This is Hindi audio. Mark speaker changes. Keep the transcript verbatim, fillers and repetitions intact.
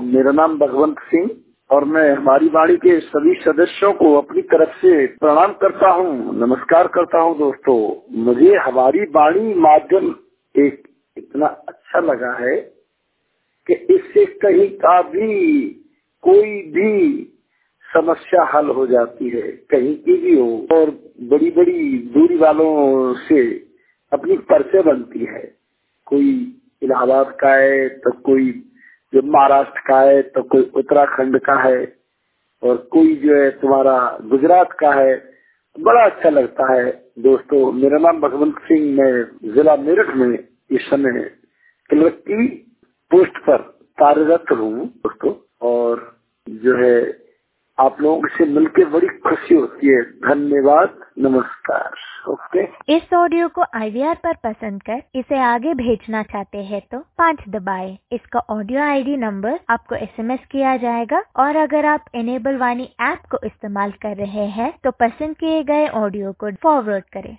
Speaker 1: मेरा नाम भगवंत सिंह और मैं हमारी वाणी के सभी सदस्यों को अपनी तरफ से प्रणाम करता हूँ, नमस्कार करता हूँ। दोस्तों, मुझे हमारी वाणी माध्यम एक इतना अच्छा लगा है कि इससे कहीं का भी कोई भी समस्या हल हो जाती है, कहीं की भी हो, और बड़ी बड़ी दूरी वालों से अपनी परिचय बनती है। कोई इलाहाबाद का है तो कोई जो महाराष्ट्र का है तो कोई उत्तराखंड का है और कोई जो है तुम्हारा गुजरात का है। बड़ा अच्छा लगता है। दोस्तों, मेरा नाम भगवंत सिंह, मैं जिला मेरठ में इस समय क्लर्क की पोस्ट पर कार्यरत हूँ दोस्तों। और जो है आप लोगों से मिलकर बड़ी खुशी होती है। धन्यवाद, नमस्कार। ओके।
Speaker 2: इस ऑडियो को आई वी आर पर पसंद कर इसे आगे भेजना चाहते हैं तो पाँच दबाएं। इसका ऑडियो आई डी नंबर आपको एस एम एस किया जाएगा और अगर आप इनेबल वाणी ऐप को इस्तेमाल कर रहे हैं तो पसंद किए गए ऑडियो को फॉरवर्ड करें।